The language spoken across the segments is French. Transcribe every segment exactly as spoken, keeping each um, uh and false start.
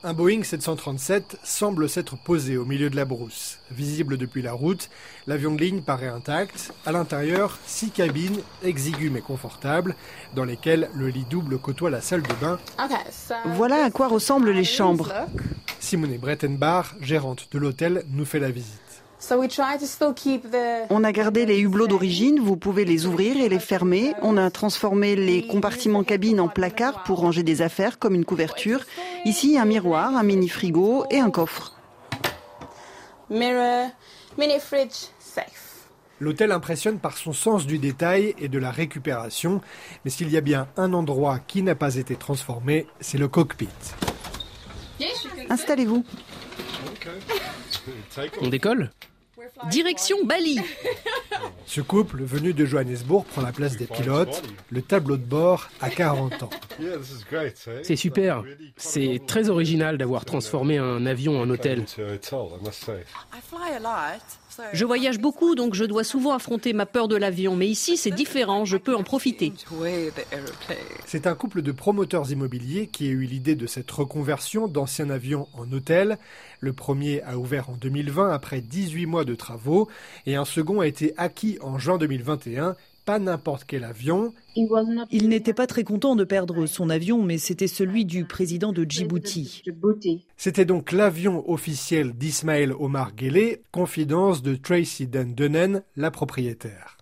Un Boeing sept cent trente-sept semble s'être posé au milieu de la brousse. Visible depuis la route, l'avion de ligne paraît intact. À l'intérieur, six cabines, exiguës mais confortables, dans lesquelles le lit double côtoie la salle de bain. Voilà à quoi ressemblent les chambres. Simone Brettenbach, gérante de l'hôtel, nous fait la visite. On a gardé les hublots d'origine, vous pouvez les ouvrir et les fermer. On a transformé les compartiments cabines en placards pour ranger des affaires comme une couverture. Ici, un miroir, un mini-frigo et un coffre. Mirror, mini-fridge, safe. L'hôtel impressionne par son sens du détail et de la récupération. Mais s'il y a bien un endroit qui n'a pas été transformé, c'est le cockpit. Installez-vous. On décolle ? Direction Bali. Ce couple, venu de Johannesburg, prend la place des pilotes. Le tableau de bord a quarante ans. C'est super. C'est très original d'avoir transformé un avion en hôtel. Je voyage beaucoup, donc je dois souvent affronter ma peur de l'avion. Mais ici, c'est différent, je peux en profiter. C'est un couple de promoteurs immobiliers qui a eu l'idée de cette reconversion d'anciens avions en hôtel. Le premier a ouvert en deux mille vingt après dix-huit mois de travaux et un second a été acquis en juin deux mille vingt et un. Pas n'importe quel avion. Il n'était pas très content de perdre son avion, mais c'était celui du président de Djibouti. C'était donc l'avion officiel d'Ismaël Omar Guelleh, confidence de Tracy Dunn-Dunnen, la propriétaire.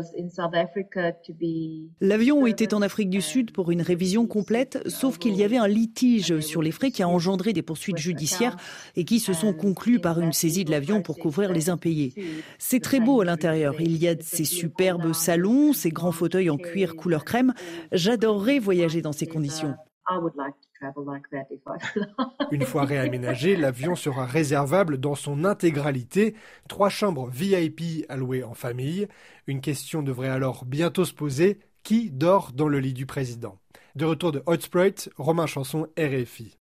L'avion était en Afrique du Sud pour une révision complète, sauf qu'il y avait un litige sur les frais qui a engendré des poursuites judiciaires et qui se sont conclues par une saisie de l'avion pour couvrir les impayés. C'est très beau à l'intérieur. Il y a ces superbes salons, ces grands fauteuils en cuir couleur crème. J'adorerais voyager dans ces conditions. Une fois réaménagé, l'avion sera réservable dans son intégralité. Trois chambres V I P à louer en famille. Une question devrait alors bientôt se poser. Qui dort dans le lit du président ? De retour de Hoedspruit, Romain Chanson, R F I.